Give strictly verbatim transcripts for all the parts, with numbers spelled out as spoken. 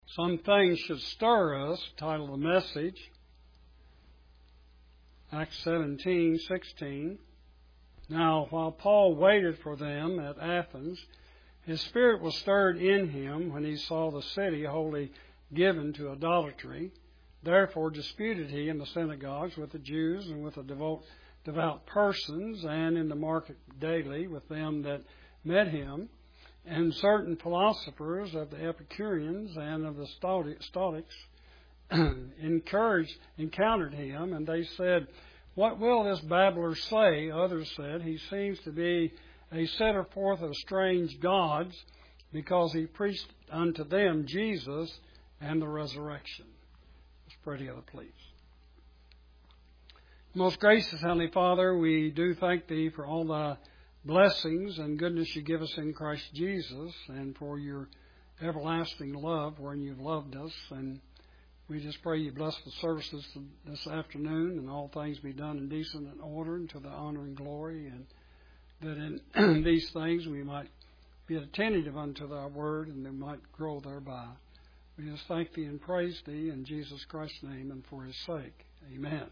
Some things should stir us, title of the message, Acts seventeen sixteen. Now, while Paul waited for them at Athens, his spirit was stirred in him when he saw the city wholly given to idolatry. Therefore disputed he in the synagogues with the Jews and with the devout, devout persons, and in the market daily with them that met him. And certain philosophers of the Epicureans and of the Stoics encouraged, encountered him, and they said, "What will this babbler say?" Others said, "He seems to be a setter forth of strange gods, because he preached unto them Jesus and the resurrection." Let's pray together, please. Most gracious Heavenly Father, we do thank Thee for all the blessings and goodness You give us in Christ Jesus, and for Your everlasting love wherein You've loved us. And we just pray You bless the services this afternoon, and all things be done in decent and order, and to the honor and glory, and that in these things we might be attentive unto Thy word, and we might grow thereby. We just thank Thee and praise Thee in Jesus Christ's name and for His sake. Amen.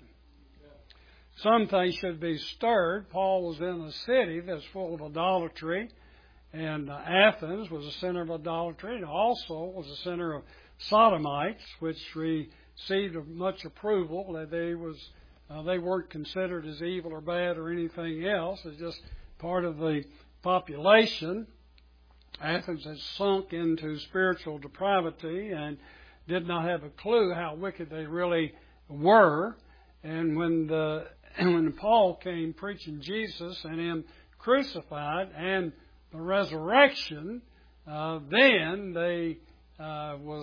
Some things should be stirred. Paul was in a city that's full of idolatry, and uh, Athens was a center of idolatry, and also was a center of sodomites, which received much approval. That they was uh, they weren't considered as evil or bad or anything else. It's just part of the population. Athens had sunk into spiritual depravity and did not have a clue how wicked they really were. And when the when Paul came preaching Jesus and Him crucified and the resurrection, uh, then they uh, was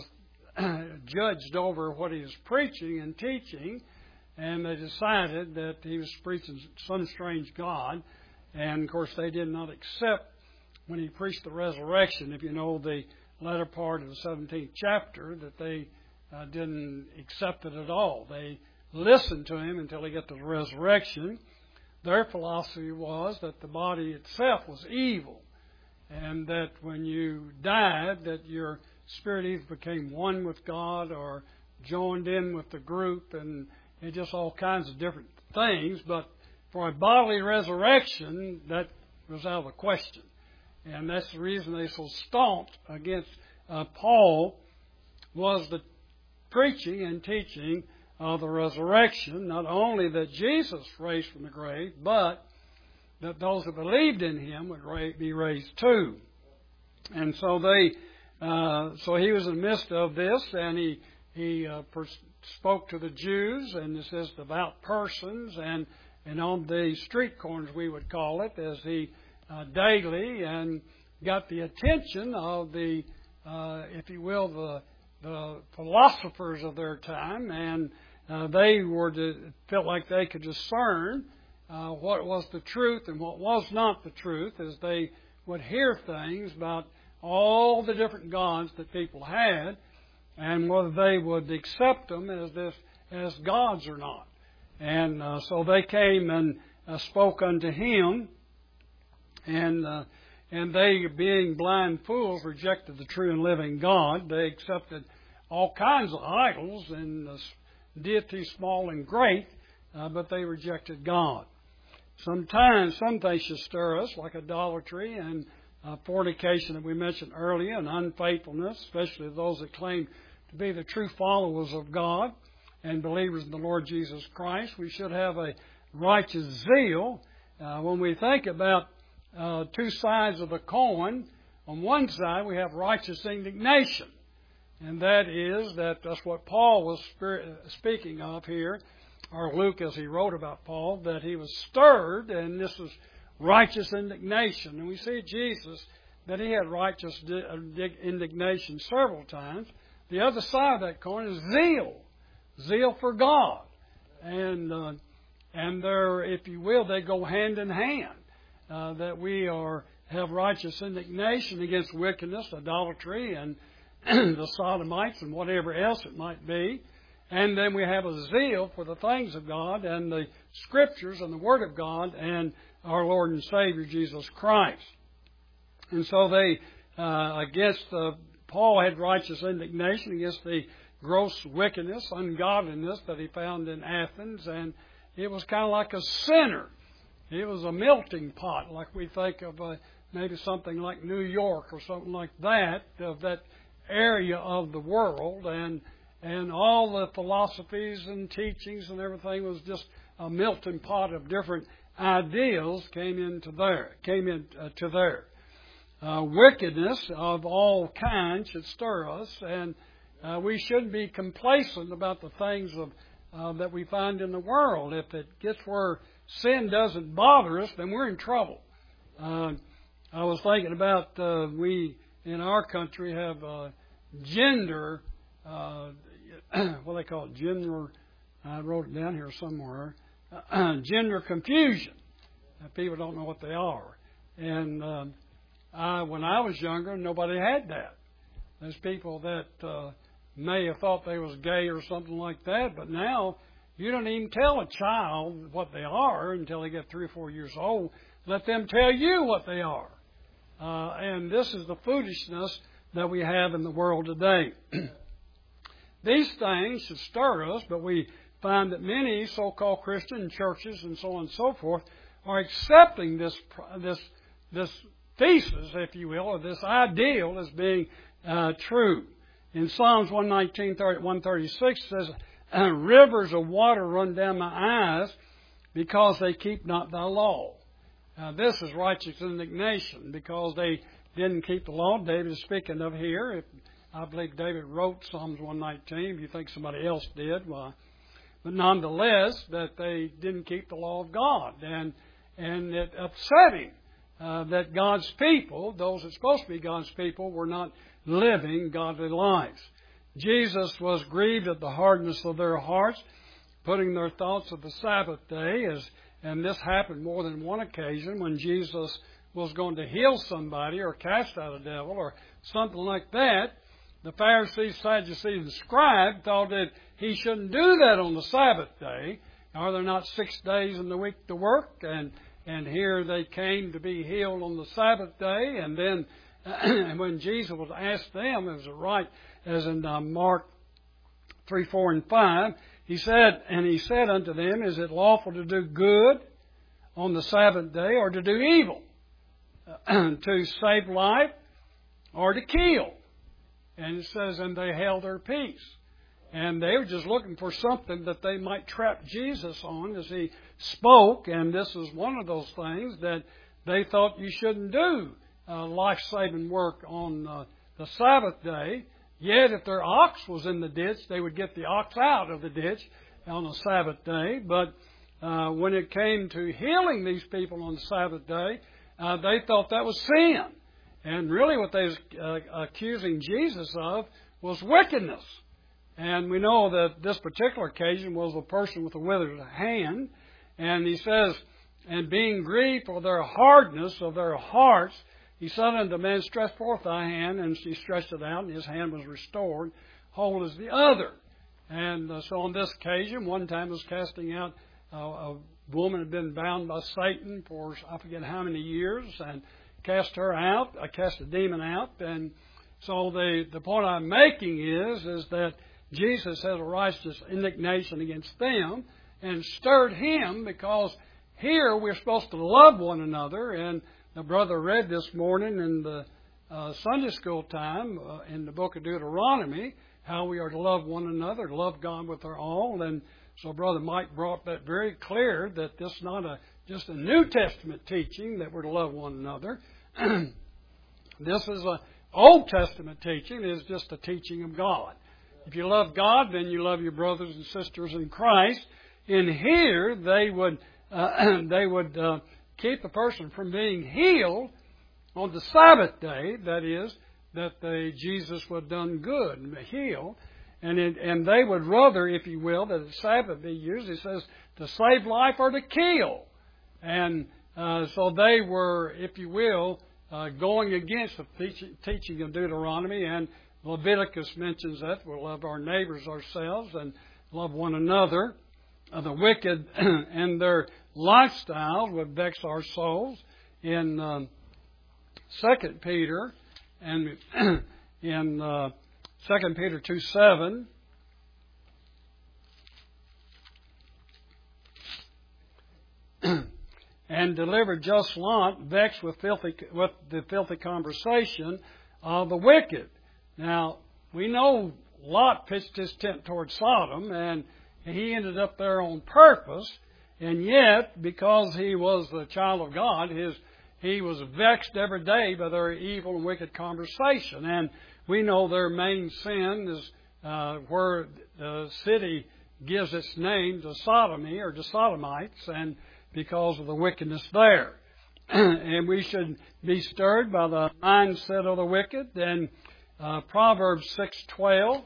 judged over what he was preaching and teaching, and they decided that he was preaching some strange God. And of course, they did not accept when he preached the resurrection. If you know the latter part of the seventeenth chapter, that they uh, didn't accept it at all. They listened to him until he got to the resurrection. Their philosophy was that the body itself was evil, and that when you died, that your spirit either became one with God or joined in with the group, and, and just all kinds of different things. But for a bodily resurrection, that was out of the question. And that's the reason they so staunch against uh, Paul, was the preaching and teaching of the resurrection. Not only that Jesus raised from the grave, but that those who believed in Him would be raised too. And so they, uh, so he was in the midst of this, and he he uh, pers- spoke to the Jews, and it says devout persons, and and on the street corners we would call it, as he uh, daily and got the attention of the, uh, if you will, the the philosophers of their time, and uh, they were to felt like they could discern uh, what was the truth and what was not the truth, as they would hear things about all the different gods that people had, and whether they would accept them as this as gods or not. And uh, so they came and uh, spoke unto him, and uh, and they, being blind fools, rejected the true and living God. They accepted all kinds of idols and uh, deities small and great, uh, but they rejected God. Sometimes some things should stir us, like idolatry and uh, fornication that we mentioned earlier, and unfaithfulness, especially those that claim to be the true followers of God and believers in the Lord Jesus Christ. We should have a righteous zeal. Uh, when we think about uh, two sides of the coin, on one side we have righteous indignation. And that is, that that's what Paul was speaking of here, or Luke as he wrote about Paul, that he was stirred, and this is righteous indignation. And we see Jesus, that he had righteous indignation several times. The other side of that coin is zeal. Zeal for God. And uh, and they're, if you will, they go hand in hand. Uh, that we are have righteous indignation against wickedness, idolatry, and the sodomites, and whatever else it might be. And then we have a zeal for the things of God and the Scriptures and the Word of God and our Lord and Savior Jesus Christ. And so they, uh, against uh, Paul had righteous indignation against the gross wickedness, ungodliness that he found in Athens, and it was kind of like a center. It was a melting pot, like we think of uh, maybe something like New York or something like that, of that area of the world, and and all the philosophies and teachings and everything was just a melting pot of different ideals came into there, came into there. Uh, wickedness of all kinds should stir us, and uh, we shouldn't be complacent about the things of uh, that we find in the world. If it gets where sin doesn't bother us, then we're in trouble. Uh, I was thinking about uh, we in our country have uh, gender, uh, what they call it, gender. I wrote it down here somewhere. Uh, gender confusion. Uh, people don't know what they are, and uh, I, when I was younger, nobody had that. There's people that uh, may have thought they was gay or something like that, but now you don't even tell a child what they are until they get three or four years old. Let them tell you what they are. Uh, and this is the foolishness that we have in the world today. These things should stir us, but we find that many so-called Christian churches and so on and so forth are accepting this this this thesis, if you will, or this ideal as being uh, true. In Psalms one nineteen, one thirty-six says, "Rivers of water run down my eyes because they keep not thy law." Now, this is righteous indignation because they didn't keep the law. David is speaking of here. If, I believe David wrote Psalms one nineteen. If you think somebody else did, why? But nonetheless, that they didn't keep the law of God. And, and it upset him uh, that God's people, those that's supposed to be God's people, were not living godly lives. Jesus was grieved at the hardness of their hearts, putting their thoughts of the Sabbath day, as, and this happened more than one occasion when Jesus was going to heal somebody or cast out a devil or something like that. The Pharisees, Sadducees, and scribes thought that he shouldn't do that on the Sabbath day. Are there not six days in the week to work? And and here they came to be healed on the Sabbath day. And then and when Jesus was asked them, is it right, as in uh, Mark three, four, and five, he said, and he said unto them, is it lawful to do good on the Sabbath day or to do evil? To save life or to kill? And it says, and they held their peace. And they were just looking for something that they might trap Jesus on as he spoke. And this is one of those things that they thought you shouldn't do uh, life-saving work on uh, the Sabbath day. Yet if their ox was in the ditch, they would get the ox out of the ditch on the Sabbath day. But uh, when it came to healing these people on the Sabbath day, uh, they thought that was sin. And really what they was uh, accusing Jesus of was wickedness. And we know that this particular occasion was a person with a withered hand. And he says, and being grieved for their hardness of their hearts, he said unto the man, stretch forth thy hand. And he stretched it out, and his hand was restored, whole as the other. And uh, so on this occasion, one time was casting out uh, a woman had been bound by Satan for I forget how many years, and cast her out, I cast a demon out. And so the, the point I'm making is, is that Jesus has a righteous indignation against them and stirred him, because here we're supposed to love one another. And the brother read this morning in the uh, Sunday school time uh, in the book of Deuteronomy how we are to love one another, to love God with our all. And so Brother Mike brought that very clear, that this is not a just a New Testament teaching that we're to love one another. This is an Old Testament teaching. It is just a teaching of God. If you love God, then you love your brothers and sisters in Christ. In here, they would uh, they would uh, keep a person from being healed on the Sabbath day. That is, that the Jesus would have done good and heal. And it, and they would rather, if you will, that the Sabbath be used. It says to save life or to kill. And uh, so they were, if you will, uh, going against the teaching, teaching of Deuteronomy. And Leviticus mentions that we'll love our neighbors ourselves and love one another. Uh, the wicked and their lifestyles would vex our souls. In um, Second Peter and in uh, Second Peter two seven. And delivered just Lot, vexed with filthy with the filthy conversation of the wicked. Now, we know Lot pitched his tent toward Sodom, and he ended up there on purpose. And yet, because he was the child of God, his he was vexed every day by their evil and wicked conversation. And we know their main sin is uh, where the city gives its name to sodomy or to sodomites, and because of the wickedness there. And we should be stirred by the mindset of the wicked. And uh, Proverbs six twelve.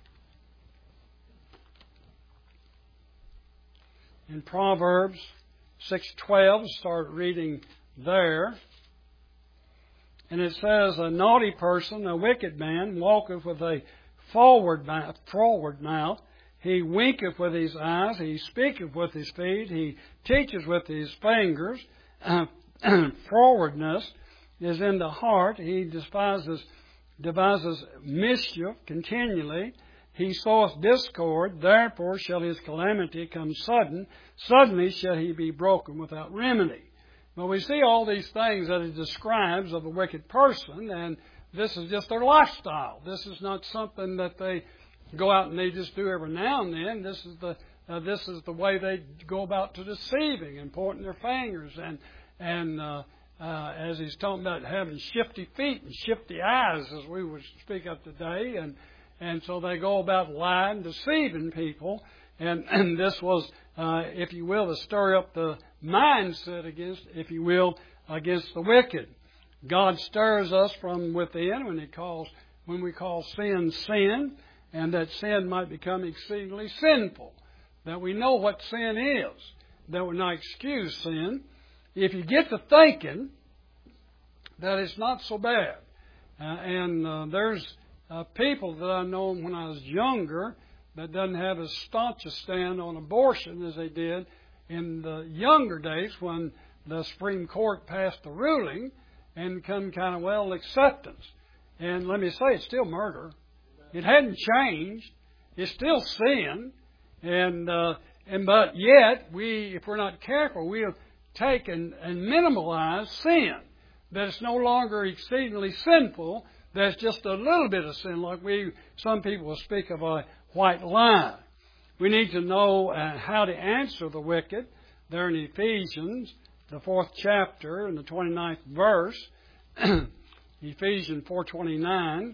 In Proverbs six twelve, start reading there. And it says, a naughty person, a wicked man, walketh with a forward mouth, forward mouth. He winketh with his eyes, he speaketh with his feet, he teaches with his fingers. Uh, forwardness is in the heart. He despises, devises mischief continually. He soweth discord, therefore shall his calamity come sudden. Suddenly shall he be broken without remedy. But we see all these things that it describes of a wicked person, and this is just their lifestyle. This is not something that they go out and they just do every now and then. This is the uh, this is the way they go about to deceiving and pointing their fingers, and and uh, uh, as he's talking about having shifty feet and shifty eyes, as we would speak of today, and and so they go about lying, deceiving people, and and this was, uh, if you will, to stir up the mindset against, if you will, against the wicked. God stirs us from within when He calls when we call sin sin. And that sin might become exceedingly sinful. That we know what sin is. That would not excuse sin. If you get to thinking that it's not so bad. Uh, and uh, there's uh, people that I know when I was younger that doesn't have as staunch a stand on abortion as they did in the younger days when the Supreme Court passed the ruling and come kind of well acceptance. And let me say, it's still murder. It hadn't changed. It's still sin, and uh, and but yet we, if we're not careful, we'll take and, and minimalize sin. That it's no longer exceedingly sinful. That's just a little bit of sin, like we some people will speak of a white lie. We need to know uh, how to answer the wicked. There in Ephesians, the fourth chapter, and the twenty-ninth verse, Ephesians four twenty-nine.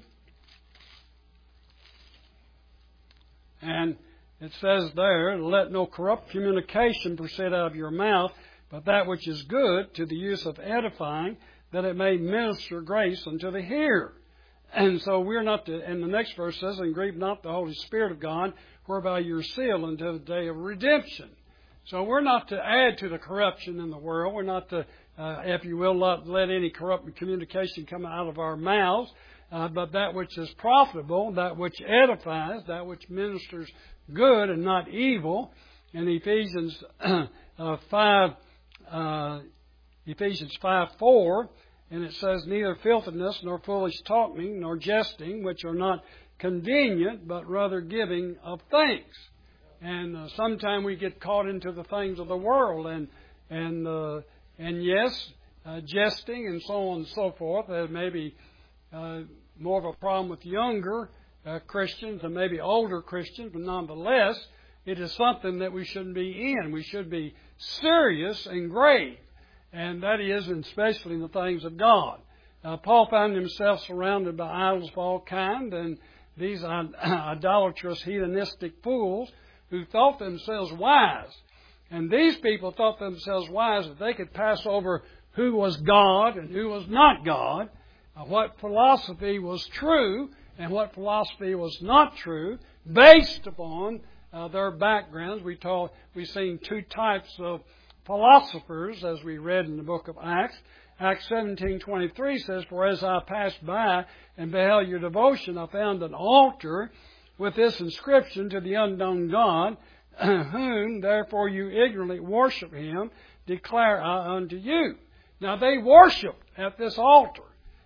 And it says there, let no corrupt communication proceed out of your mouth, but that which is good to the use of edifying, that it may minister grace unto the hearer. And so we're not to, and the next verse says, and grieve not the Holy Spirit of God, whereby you're sealed until the day of redemption. So we're not to add to the corruption in the world. We're not to, uh, if you will, not let any corrupt communication come out of our mouths. Uh, but that which is profitable, that which edifies, that which ministers good and not evil. In Ephesians uh, five, uh, Ephesians five four, and it says, neither filthiness nor foolish talking nor jesting, which are not convenient, but rather giving of thanks. And uh, sometimes we get caught into the things of the world, and and uh, and yes, uh, jesting and so on and so forth. There may be uh, more of a problem with younger uh, Christians and maybe older Christians, but nonetheless, it is something that we shouldn't be in. We should be serious and grave, and that is, especially in the things of God. Uh, Paul found himself surrounded by idols of all kind, and these idolatrous, heathenistic fools who thought themselves wise. And these people thought themselves wise that they could pass over who was God and who was not God, uh, what philosophy was true and what philosophy was not true, based upon uh, their backgrounds. We told, we've seen two types of philosophers, as we read in the book of Acts. Acts seventeen twenty-three says, for as I passed by and beheld your devotion, I found an altar with this inscription, to the unknown God, whom therefore you ignorantly worship him, declare I unto you. Now they worshipped at this altar.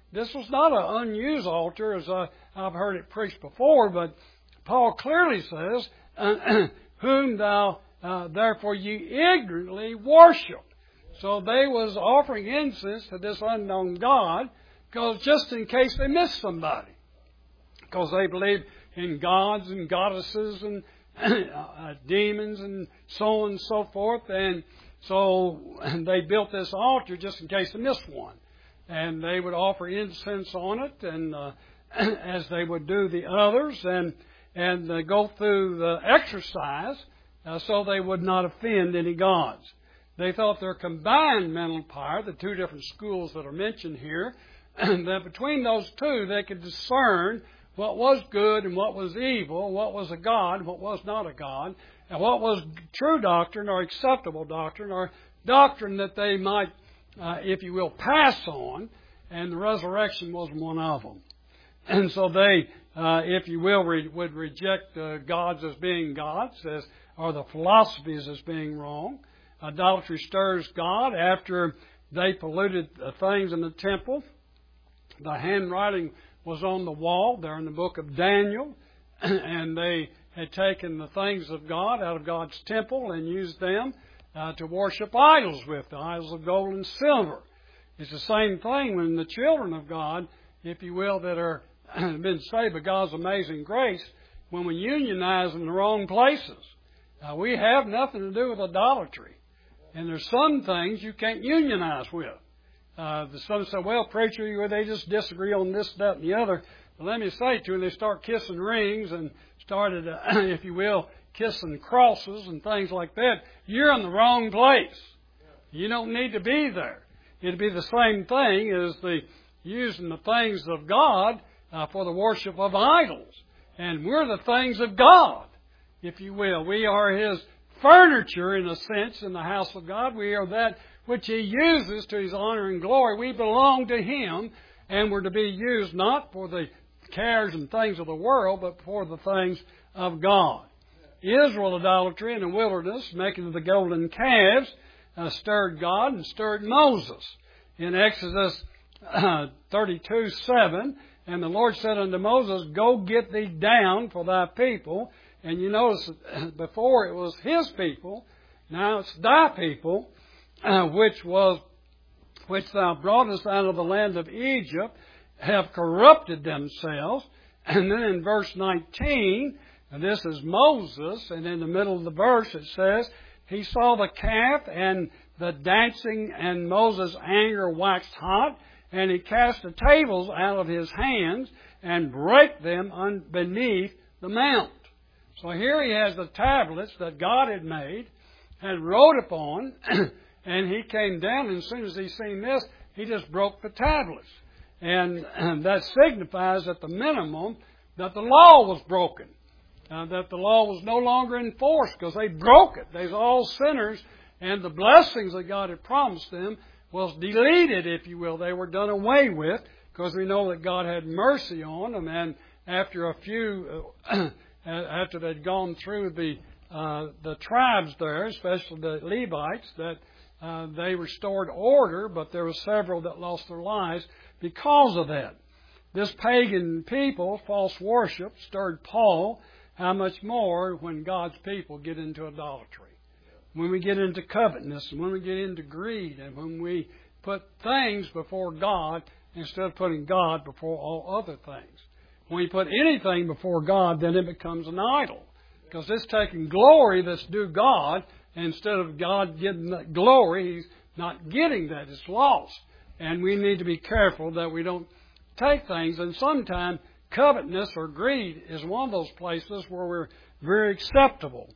this was not an unused altar, as I, I've heard it preached before, but Paul clearly says, whom thou uh, therefore ye ignorantly worship. So they was offering incense to this unknown God, because just in case they missed somebody. Because they believed in gods and goddesses and uh, demons and so on and so forth. And so they built this altar just in case they missed one. And they would offer incense on it, and uh, as they would do the others, and and uh, go through the exercise uh, so they would not offend any gods. They thought their combined mental power, the two different schools that are mentioned here, that between those two they could discern what was good and what was evil, what was a god and what was not a god, and what was true doctrine or acceptable doctrine or doctrine that they might, uh, if you will, pass on, and the resurrection was one of them. And so they, uh, if you will, re- would reject uh, gods as being gods, as, or the philosophies as being wrong. Idolatry stirs God after they polluted the things in the temple. The handwriting was on the wall there in the book of Daniel, and they had taken the things of God out of God's temple and used them uh, to worship idols with, the idols of gold and silver. It's the same thing when the children of God, if you will, that are been saved by God's amazing grace, when we unionize in the wrong places. Uh, we have nothing to do with idolatry. And there's some things you can't unionize with. Uh, some say, well, preacher, they just disagree on this, that, and the other. But let me say to them, they start kissing rings and started, uh, if you will, kissing crosses and things like that. You're in the wrong place. You don't need to be there. It'd be the same thing as the using the things of God uh, for the worship of idols. And we're the things of God, if you will. We are His furniture, in a sense, in the house of God. We are that which He uses to His honor and glory. We belong to Him, and we're to be used not for the cares and things of the world, but for the things of God. Israel idolatry in the wilderness, making of the golden calves, uh, stirred God and stirred Moses. In Exodus uh, thirty-two seven, and the Lord said unto Moses, Go get thee down for thy people. And you notice before it was His people, now it's thy people, uh, which was which thou broughtest out of the land of Egypt, have corrupted themselves. And then in verse nineteen, and this is Moses, and in the middle of the verse it says, He saw the calf and the dancing, and Moses' anger waxed hot, and he cast the tables out of his hands and brake them un- beneath the mount. So here he has the tablets that God had made, had wrote upon, and he came down, and as soon as he seen this, he just broke the tablets. And, and that signifies at the minimum that the law was broken, uh, that the law was no longer in force because they broke it. They was all sinners, and the blessings that God had promised them was deleted, if you will. They were done away with because we know that God had mercy on them, and after a few... Uh, after they'd gone through the uh, the tribes there, especially the Levites, that uh, they restored order, but there were several that lost their lives because of that. This pagan people, false worship, stirred Paul. How much more when God's people get into idolatry, when we get into covetousness, and when we get into greed, and when we put things before God instead of putting God before all other things. When you put anything before God, then it becomes an idol. Because it's taking glory that's due God, and instead of God getting that glory, He's not getting that. It's lost. And we need to be careful that we don't take things. And sometimes covetousness or greed is one of those places where we're very acceptable.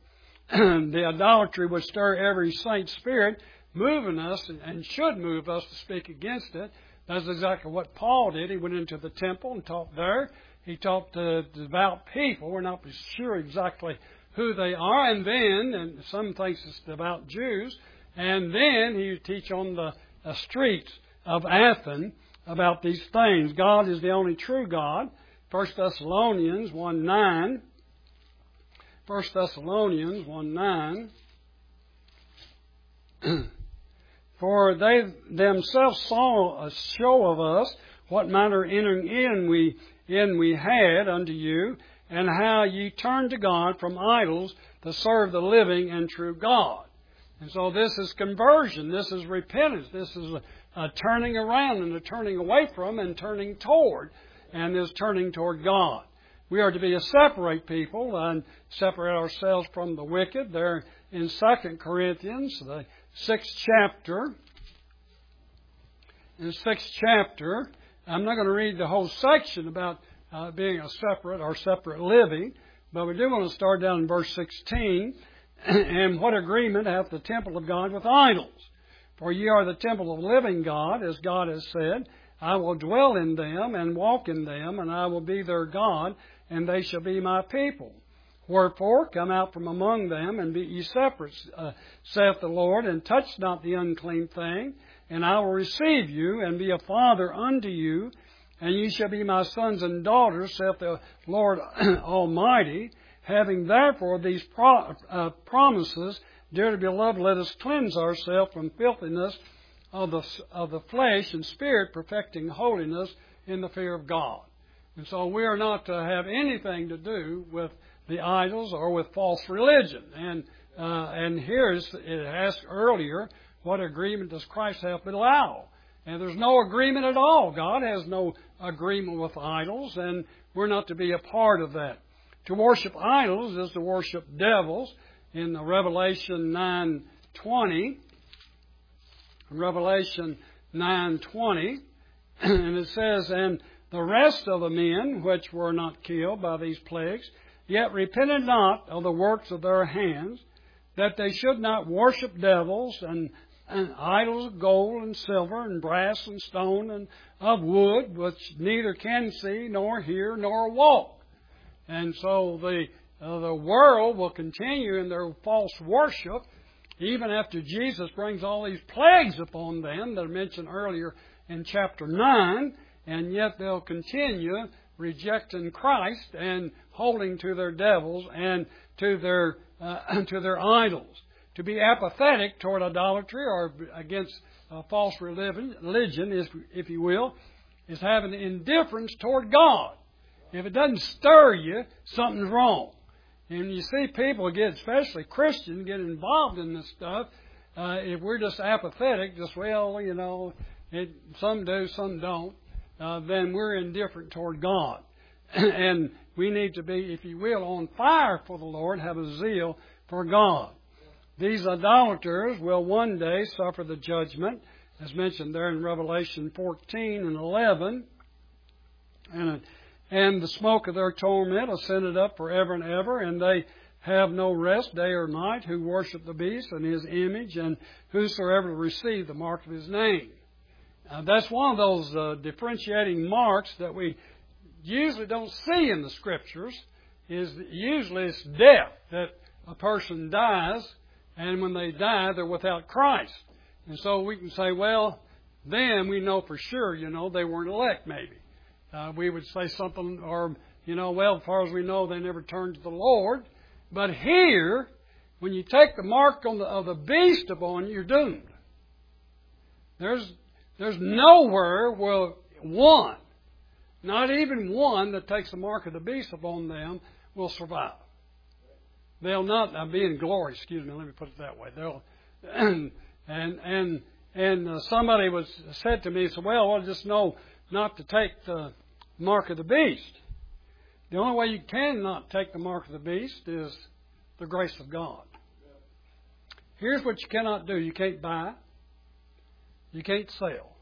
The idolatry would stir every saint's spirit, moving us, and should move us to speak against it. That's exactly what Paul did. He went into the temple and taught there. He taught the devout people. We're not sure exactly who they are. And then, and some thinks it's devout Jews, and then he would teach on the uh, streets of Athens about these things. God is the only true God. First Thessalonians one nine. First Thessalonians one nine. For they themselves saw a show of us, what manner of entering in we in we had unto you, and how ye turned to God from idols to serve the living and true God. And so this is conversion. This is repentance. This is a, a turning around and a turning away from and turning toward, and this turning toward God. We are to be a separate people and separate ourselves from the wicked. There in Second Corinthians, the sixth chapter. In the sixth chapter, I'm not going to read the whole section about uh, being a separate or separate living, but we do want to start down in verse sixteen. And what agreement hath the temple of God with idols? For ye are the temple of the living God, as God has said, I will dwell in them and walk in them, and I will be their God, and they shall be my people. Wherefore, come out from among them, and be ye separate, uh, saith the Lord, and touch not the unclean thing, and I will receive you, and be a father unto you, and ye shall be my sons and daughters, saith the Lord Almighty. Having therefore these pro- uh, promises, dearly beloved, let us cleanse ourselves from filthiness of the, of the flesh and spirit, perfecting holiness in the fear of God. And so we are not to have anything to do with the idols or with false religion. And uh, and here is, it asked earlier, what agreement does Christ have with Belial? And there's no agreement at all. God has no agreement with idols, and we're not to be a part of that. To worship idols is to worship devils. In Revelation nine twenty, Revelation nine twenty, and it says, and the rest of the men which were not killed by these plagues, yet repented not of the works of their hands, that they should not worship devils and, and idols of gold and silver and brass and stone and of wood, which neither can see nor hear nor walk. And so the uh, the world will continue in their false worship even after Jesus brings all these plagues upon them that are mentioned earlier in chapter nine, and yet they'll continue rejecting Christ and holding to their devils and to their uh, to their idols. To be apathetic toward idolatry or against uh, false religion, religion is, if you will, is having indifference toward God. If it doesn't stir you, something's wrong. And you see people get, especially Christians, get involved in this stuff. Uh, if we're just apathetic, just, well, you know, it, some do, some don't, uh, then we're indifferent toward God. And we need to be, if you will, on fire for the Lord, have a zeal for God. These idolaters will one day suffer the judgment, as mentioned there in Revelation fourteen and eleven. And And the smoke of their torment ascended up forever and ever, and they have no rest day or night who worship the beast and his image, and whosoever receive the mark of his name. Now, that's one of those uh, differentiating marks that we usually don't see in the Scriptures. Is usually it's death, that a person dies, and when they die, they're without Christ. And so we can say, well, then we know for sure, you know, they weren't elect maybe. Uh, we would say something, or, you know, well, as far as we know, they never turned to the Lord. But here, when you take the mark on the, of the beast upon you, you're doomed. There's, there's nowhere where one, not even one that takes the mark of the beast upon them, will survive. They'll not, I'll be in glory, excuse me, let me put it that way. They'll, and, and, and, and uh, somebody was said to me, so, well, I just know not to take the mark of the beast. The only way you cannot take the mark of the beast is the grace of God. Here's what you cannot do. You can't buy. You can't sell.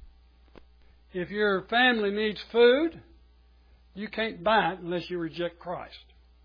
If your family needs food, you can't buy it unless you reject Christ.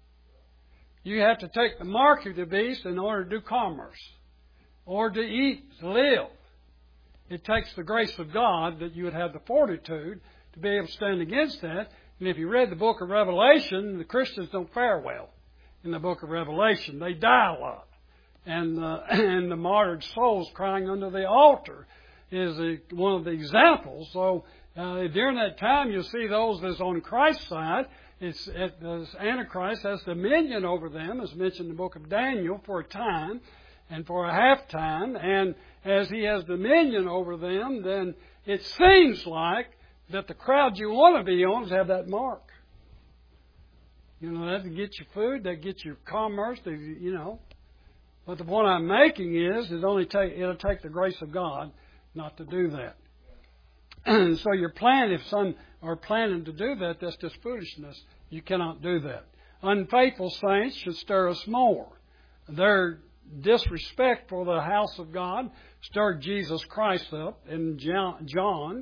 You have to take the mark of the beast in order to do commerce, or to eat, to live. It takes the grace of God that you would have the fortitude to be able to stand against that. And if you read the book of Revelation, the Christians don't fare well in the book of Revelation. They die a lot. And, uh, and the martyred souls crying under the altar is a, one of the examples. So uh, during that time, you'll see those that's on Christ's side. It's, it, the Antichrist has dominion over them, as mentioned in the book of Daniel, for a time and for a half time. And as he has dominion over them, then it seems like that the crowd you want to be on is have that mark. You know, that get your food, that get your commerce, they, you know. But the point I'm making is, it only take it'll take the grace of God not to do that. And so your plan, if some are planning to do that, that's just foolishness. You cannot do that. Unfaithful saints should stir us more. Their disrespect for the house of God stirred Jesus Christ up in John,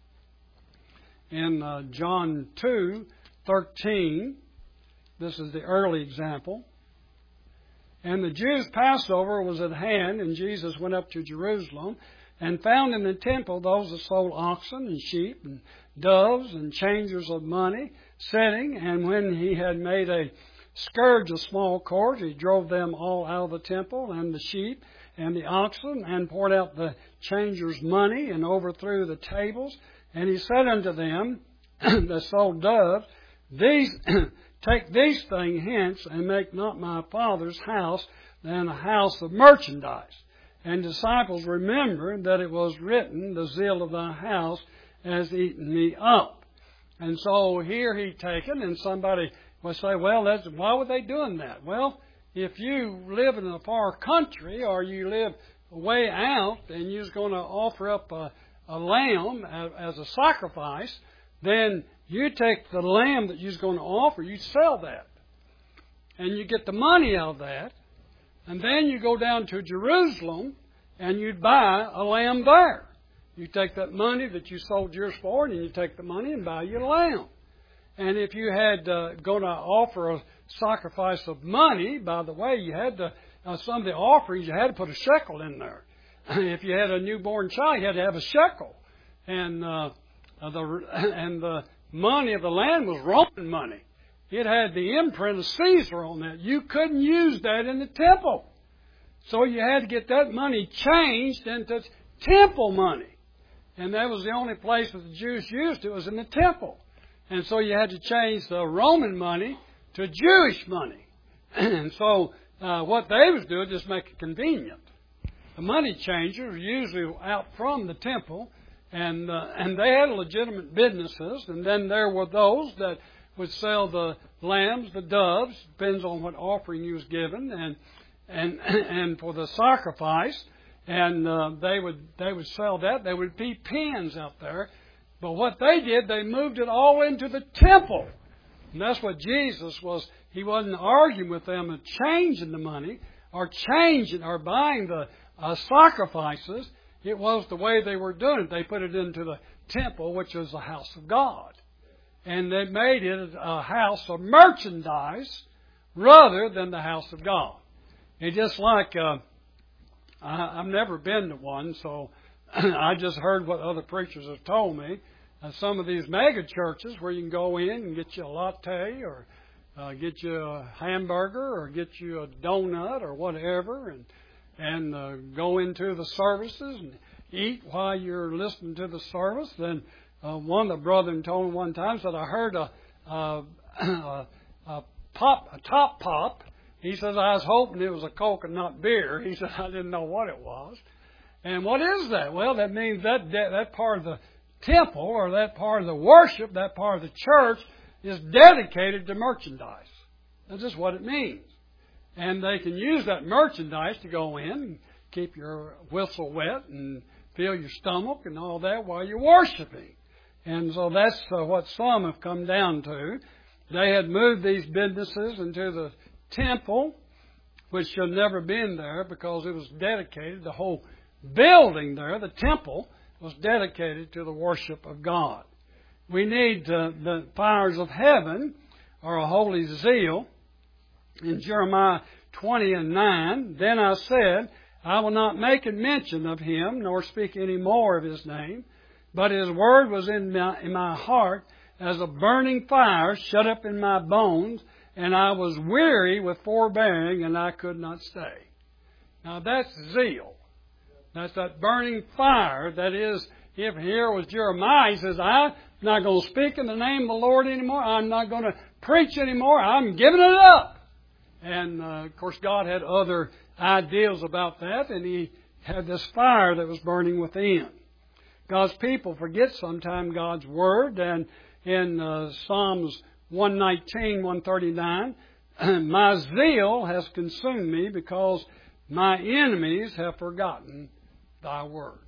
in uh, John two thirteen. This is the early example. And the Jews' Passover was at hand, and Jesus went up to Jerusalem and found in the temple those that sold oxen and sheep and doves and changers of money sitting. And when he had made a scourge of small cords, he drove them all out of the temple, and the sheep and the oxen, and poured out the changers' money, and overthrew the tables. And he said unto them that sold doves, These take these things hence, and make not my Father's house than a house of merchandise. And disciples remembered that it was written, The zeal of thy house has eaten me up. And so here he taken, and somebody will say, well, that's, why were they doing that? Well, if you live in a far country, or you live way out, and you're going to offer up a, a lamb as a sacrifice, then you take the lamb that you're going to offer, you sell that. And you get the money out of that. And then you go down to Jerusalem and you buy a lamb there. You take that money that you sold yours for, and you take the money and buy your lamb. And if you had uh, going to offer a sacrifice of money, by the way, you had to, uh, some of the offerings, you had to put a shekel in there. If you had a newborn child, you had to have a shekel. And uh, the and the money of the land was Roman money. It had the imprint of Caesar on that. You couldn't use that in the temple. So you had to get that money changed into temple money. And that was the only place that the Jews used it, was in the temple. And so you had to change the Roman money to Jewish money. And so uh, what they was doing, just make it convenient. The money changers were usually out from the temple, and uh, and they had legitimate businesses. And then there were those that would sell the lambs, the doves, depends on what offering you was given, and and and for the sacrifice, and uh, they would they would sell that. There would be pens out there, but what they did, they moved it all into the temple, and that's what Jesus was. He wasn't arguing with them and changing the money or changing or buying the uh, sacrifices. It was the way they were doing it. They put it into the temple, which is the house of God. And they made it a house of merchandise rather than the house of God. It's just like, uh, I, I've never been to one, so I just heard what other preachers have told me. Uh, some of these mega churches where you can go in and get you a latte or uh, get you a hamburger or get you a donut or whatever, and and uh, go into the services and eat while you're listening to the service. Then uh, one of the brethren told me one time, said, I heard a, a, a, a pop, a top pop. He says, I was hoping it was a Coke and not beer. He said, I didn't know what it was. And what is that? Well, that means that that part of the temple or that part of the worship, that part of the church is dedicated to merchandise. That's just what it means. And they can use that merchandise to go in and keep your whistle wet and fill your stomach and all that while you're worshiping. And so that's uh, what some have come down to. They had moved these businesses into the temple, which should never have been there because it was dedicated. The whole building there, the temple, was dedicated to the worship of God. We need uh, the fires of heaven or a holy zeal. In Jeremiah twenty and nine, then I said, I will not make a mention of him, nor speak any more of his name. But his word was in my, in my heart as a burning fire shut up in my bones, and I was weary with forbearing, and I could not stay. Now that's zeal. That's that burning fire. That is, if here was Jeremiah, he says, I'm not going to speak in the name of the Lord anymore. I'm not going to preach anymore. I'm giving it up. And, uh, of course, God had other ideas about that, and He had this fire that was burning within. God's people forget sometimes God's Word. And in uh, Psalms one nineteen, one thirty-nine, my zeal has consumed me because my enemies have forgotten thy words.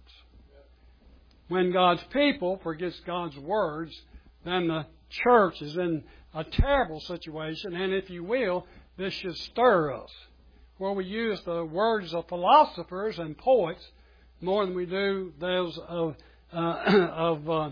When God's people forgets God's words, then the church is in a terrible situation. And if you will, this should stir us, where we use the words of philosophers and poets more than we do those of uh, of, uh,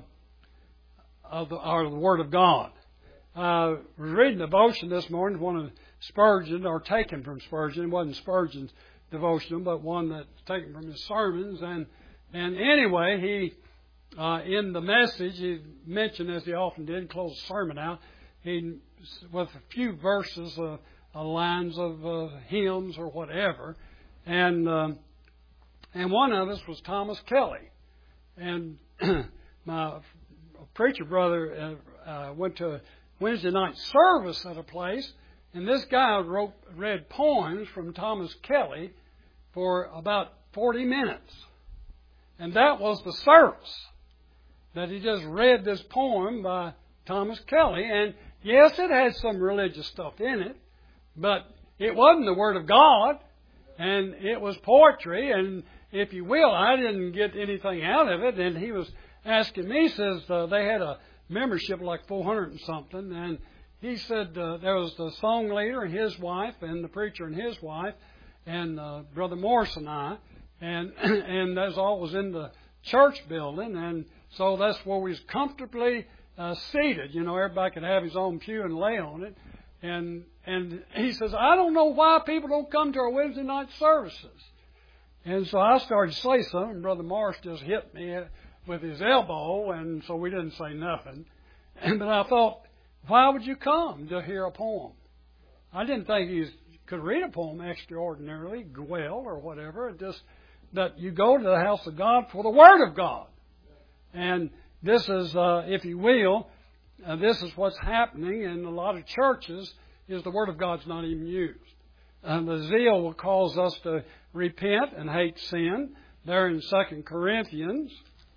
of the, or the Word of God. I uh, was reading a devotion this morning, one of Spurgeon, or taken from Spurgeon. It wasn't Spurgeon's devotional, but one that's taken from his sermons. And and anyway, he uh, in the message he mentioned, as he often did, close the sermon out, he with a few verses, uh, uh, lines of uh, hymns or whatever, and um, and one of us was Thomas Kelly, and my preacher brother uh, uh, went to a Wednesday night service at a place. And this guy wrote, read poems from Thomas Kelly for about forty minutes. And that was the service. That he just read this poem by Thomas Kelly. And yes, it had some religious stuff in it. But it wasn't the Word of God. And it was poetry. And if you will, I didn't get anything out of it. And he was asking me, says uh, they had a membership like four hundred and something. And he said uh, there was the song leader and his wife, and the preacher and his wife, and uh, Brother Morris and I, and and that's all was in the church building, and so that's where we was comfortably uh, seated. You know, everybody could have his own pew and lay on it, and and he says, I don't know why people don't come to our Wednesday night services, and so I started to say something, and Brother Morris just hit me with his elbow, and so we didn't say nothing, and but I thought, why would you come to hear a poem? I didn't think he could read a poem extraordinarily well or whatever. It just that you go to the house of God for the Word of God. And this is, uh, if you will, uh, this is what's happening in a lot of churches, is the Word of God's not even used. And the zeal will cause us to repent and hate sin. There in Second Corinthians,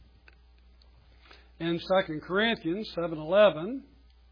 in Second Corinthians seven eleven,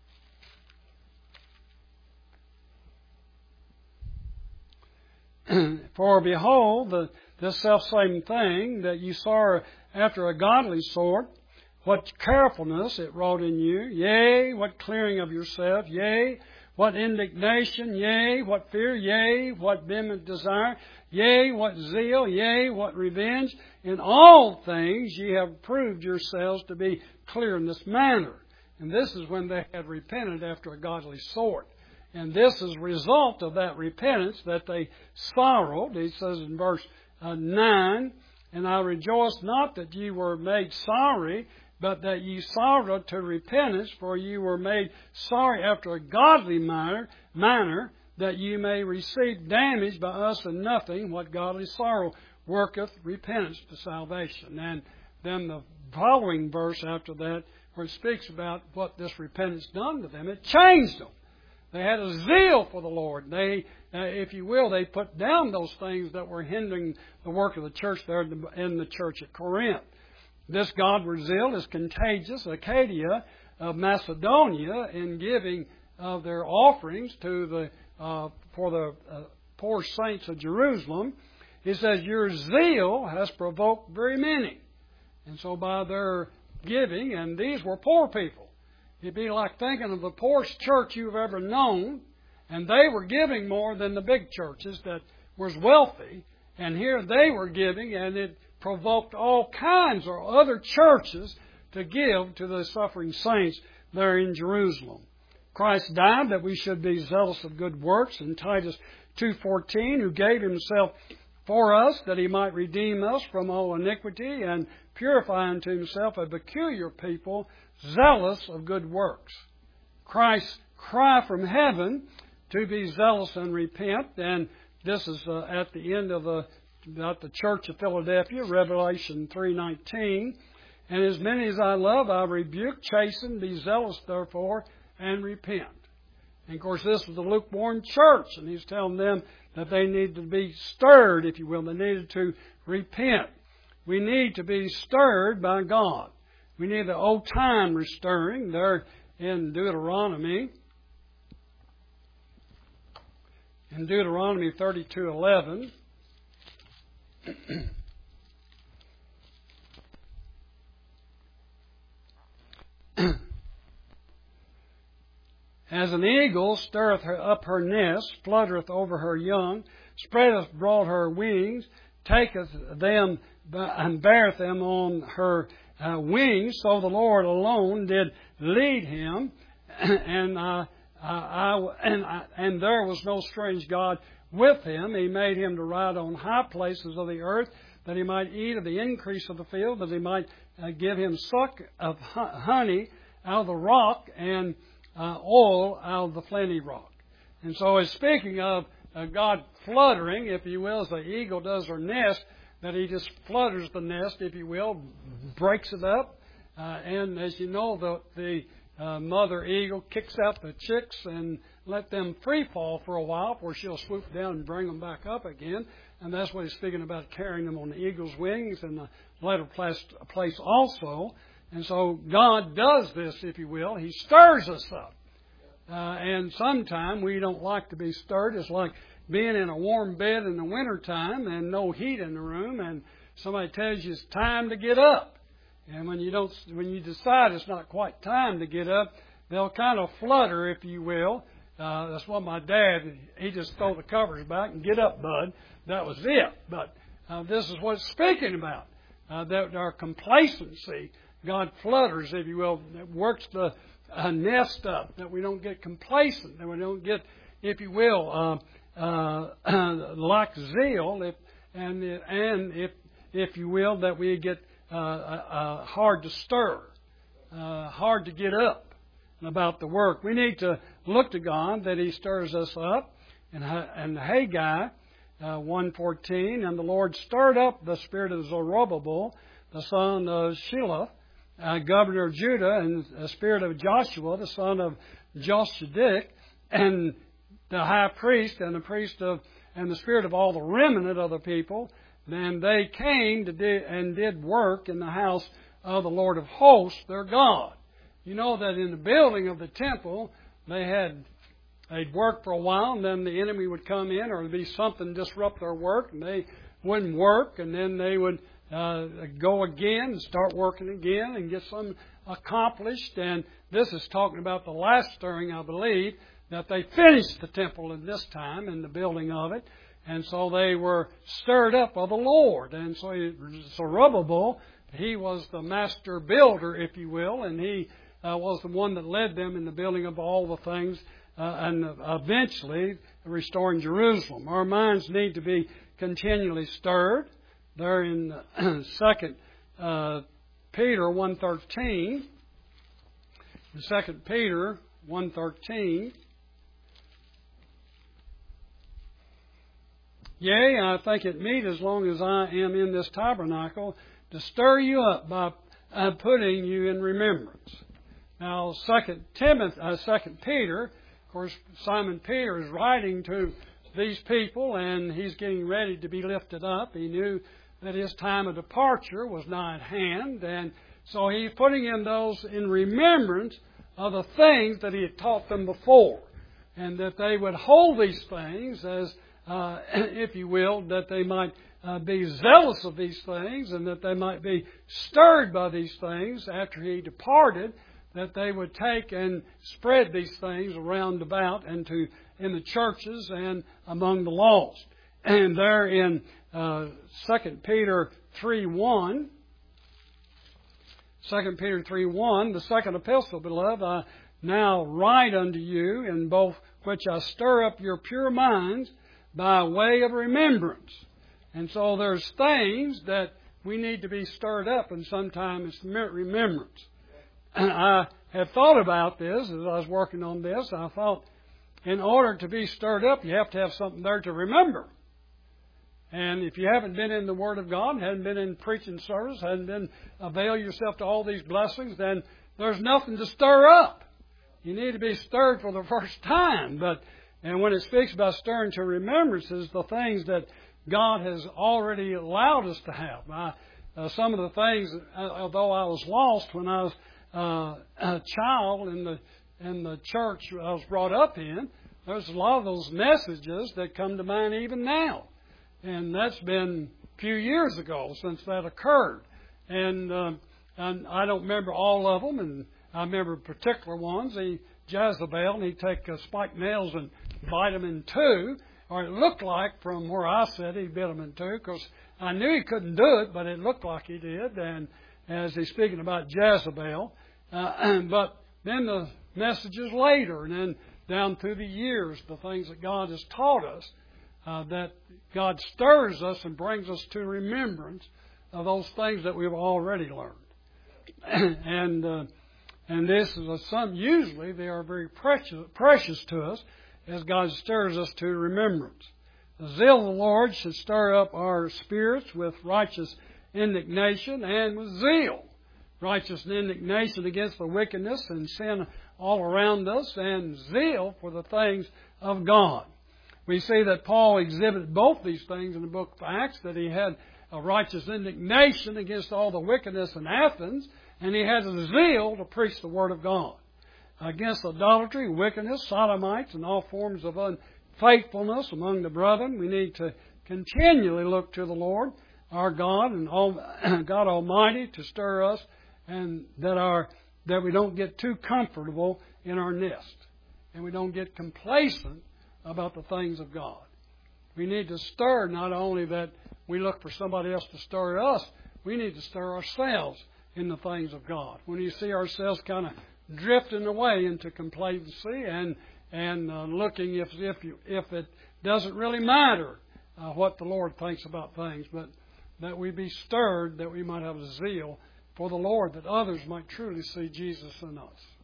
for behold, the, this selfsame thing that you saw after a godly sort, what carefulness it wrought in you, yea, what clearing of yourself, yea, what indignation, yea, what fear, yea, what vehement desire, yea, what zeal, yea, what revenge. In all things ye have proved yourselves to be clear in this manner. And this is when they had repented after a godly sort. And this is a result of that repentance that they sorrowed. He says in verse uh, nine, and I rejoice not that ye were made sorry, but that ye sorrowed to repentance, for ye were made sorry after a godly manner, manner that ye may receive damage by us in nothing, what godly sorrow worketh repentance to salvation. And then the following verse after that, where it speaks about what this repentance done to them, it changed them. They had a zeal for the Lord. They, uh, if you will, they put down those things that were hindering the work of the church there in the church at Corinth. This Godward zeal is contagious. Achaia of Macedonia, in giving of their offerings to the uh, for the uh, poor saints of Jerusalem, he says, your zeal has provoked very many. And so by their giving, and these were poor people. It'd be like thinking of the poorest church you've ever known, and they were giving more than the big churches that was wealthy, and here they were giving, and it provoked all kinds of other churches to give to the suffering saints there in Jerusalem. Christ died that we should be zealous of good works, in Titus two fourteen, who gave himself for us that he might redeem us from all iniquity and purify unto himself a peculiar people, zealous of good works. Christ's cry from heaven to be zealous and repent, and this is uh, at the end of the about the church of Philadelphia, Revelation three nineteen. And as many as I love, I rebuke, chasten, be zealous therefore, and repent. And of course, this was the lukewarm church, and he's telling them that they need to be stirred, if you will. They needed to repent. we need to be stirred by God. We need the old time restoring there in Deuteronomy. In Deuteronomy thirty-two eleven. As an eagle stirreth her up her nest, fluttereth over her young, spreadeth abroad her wings, taketh them and beareth them on her uh, wings, so the Lord alone did lead him, and uh, I, and, I, and there was no strange God with him. He made him to ride on high places of the earth, that he might eat of the increase of the field, that he might uh, give him suck of honey out of the rock, and uh, oil out of the flinty rock. And so it's speaking of uh, God fluttering, if you will, as the eagle does her nest, that he just flutters the nest, if you will, breaks it up. Uh, and as you know, the, the uh, mother eagle kicks out the chicks and let them free fall for a while before she'll swoop down and bring them back up again. And that's what he's speaking about, carrying them on the eagle's wings in the latter place, place also. And so God does this, if you will. He stirs us up. Uh, and sometimes we don't like to be stirred. It's like being in a warm bed in the wintertime and no heat in the room, and somebody tells you it's time to get up. And when you don't, when you decide it's not quite time to get up, they'll kind of flutter, if you will. Uh, that's what my dad, he just throw the covers back and get up, bud. That was it. But uh, this is what it's speaking about. Uh, that our complacency, God flutters, if you will, that works the uh, nest up, that we don't get complacent, that we don't get, if you will, uh, Uh, like zeal, if, and and if if you will, that we get uh, uh, hard to stir, uh, hard to get up about the work. We need to look to God that He stirs us up. And and Haggai uh, one fourteen, and the Lord stirred up the spirit of Zerubbabel, the son of Shelah, uh, governor of Judah, and the spirit of Joshua, the son of Josedek, and the high priest and the priest of and the spirit of all the remnant of the people. Then they came to do, and did work in the house of the Lord of hosts, their God. You know that in the building of the temple, they had they'd work for a while, and then the enemy would come in, or there'd be something disrupt their work, and they wouldn't work, and then they would uh, go again and start working again and get something accomplished. And this is talking about the last stirring, I believe, that they finished the temple in this time, in the building of it. And so they were stirred up of the Lord. And so Zerubbabel, he was the master builder, if you will, and he uh, was the one that led them in the building of all the things uh, and eventually restoring Jerusalem. Our minds need to be continually stirred. There in Second uh, Peter one thirteen, Second Peter one thirteen. Yea, I think it meet, as long as I am in this tabernacle, to stir you up by uh, putting you in remembrance. Now, Second Timothy, uh, Second Peter, of course, Simon Peter is writing to these people, and he's getting ready to be lifted up. He knew that his time of departure was nigh at hand, and so he's putting in those in remembrance of the things that he had taught them before, and that they would hold these things as Uh, if you will, that they might uh, be zealous of these things, and that they might be stirred by these things after he departed, that they would take and spread these things around about and to in the churches and among the lost. And there in uh, Second Peter three one, Second Peter three one, the second epistle, beloved, I now write unto you, in both which I stir up your pure minds by way of remembrance. And so there's things that we need to be stirred up, and sometimes it's remembrance. And I have thought about this as I was working on this. I thought, in order to be stirred up, you have to have something there to remember. And if you haven't been in the Word of God, hadn't been in preaching service, hadn't been avail yourself to all these blessings, then there's nothing to stir up. You need to be stirred for the first time. But And when it speaks about stirring to remembrances, the things that God has already allowed us to have. I, uh, some of the things, uh, although I was lost when I was uh, a child in the in the church I was brought up in, there's a lot of those messages that come to mind even now. And that's been a few years ago since that occurred. And, uh, and I don't remember all of them, and I remember particular ones. He, Jezebel, and he'd take uh, spiked nails and bite them in two, or it looked like from where I sat he bit them in two, because I knew he couldn't do it, but it looked like he did. And as he's speaking about Jezebel, uh, but then the messages later, and then down through the years, the things that God has taught us, uh, that God stirs us and brings us to remembrance of those things that we've already learned. and uh, and this is a, some usually they are very precious precious to us as God stirs us to remembrance. The zeal of the Lord should stir up our spirits with righteous indignation and with zeal. Righteous indignation against the wickedness and sin all around us, and zeal for the things of God. We see that Paul exhibited both these things in the book of Acts, that he had a righteous indignation against all the wickedness in Athens, and he had a zeal to preach the Word of God. Against idolatry, wickedness, sodomites, and all forms of unfaithfulness among the brethren, we need to continually look to the Lord, our God, and God Almighty to stir us, and that our that we don't get too comfortable in our nest, and we don't get complacent about the things of God. We need to stir, not only that we look for somebody else to stir us, we need to stir ourselves in the things of God. When you see ourselves kind of drifting away into complacency and and uh, looking if if you, if it doesn't really matter uh, what the Lord thinks about things, but that we be stirred, that we might have a zeal for the Lord, that others might truly see Jesus in us.